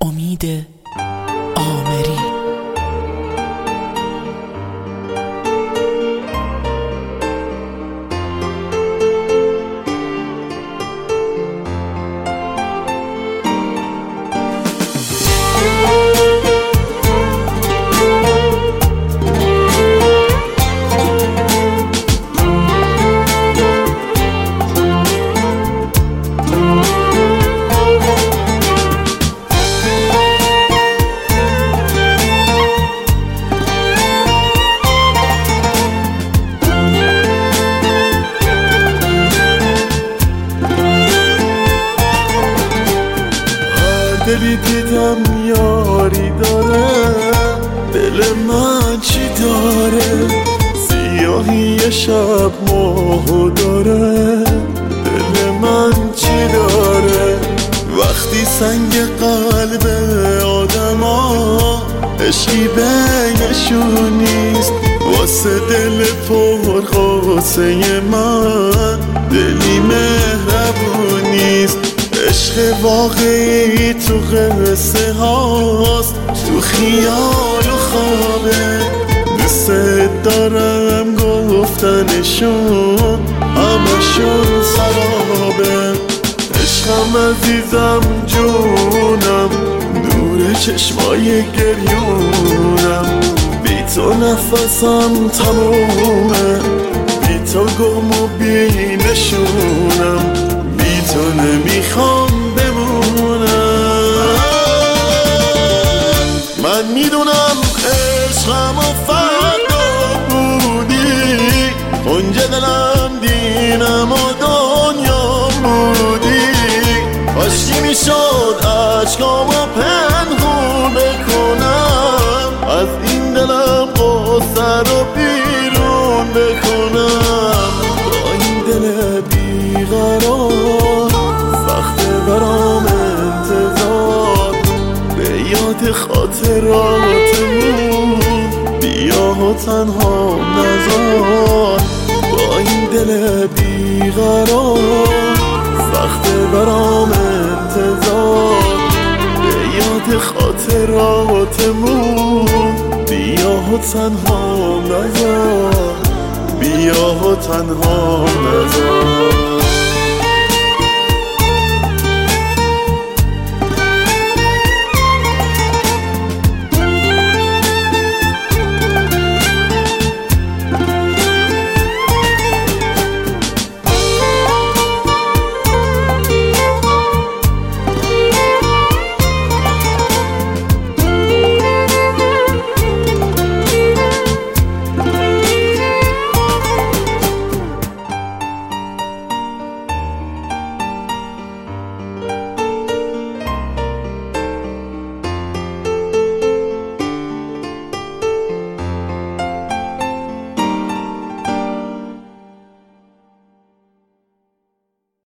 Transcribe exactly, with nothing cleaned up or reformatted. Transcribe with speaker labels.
Speaker 1: امید آمری.
Speaker 2: دلی دیدم یاری داره، دل من چی داره؟ سیاهی شب ماهو داره، دل من چی داره؟ وقتی سنگ قلب آدم ها عشقی بینشون نیست، واسه دل پر قاسه من دلی مهربون نیست. عشق واقعی تو قصه هاست، تو خیال و خوابه، دوست دارم گفتنشون همشون سرابه. عشقم عزیزم جونم، دور چشمای گریونم، بی تو نفسم تمومه، بی تو گم و بی نشونم، بی تو نمیخوام بمونم. من میدونم عشقم و فردا بودی، اونجا دلم دینم و دنیا بودی، کاشکی میشد عشقامو پنهون بکنم، از این دلم قصه رو بیرون بکنم. با این دل بیقرار سخته برام انتظار، به یاد خاطراتمون بیا و تنها نذار. با این دل بیقرار سخته برام انتظار، به یاد خاطراتمون بیا و تنها نذار، بیا و تنها نذار.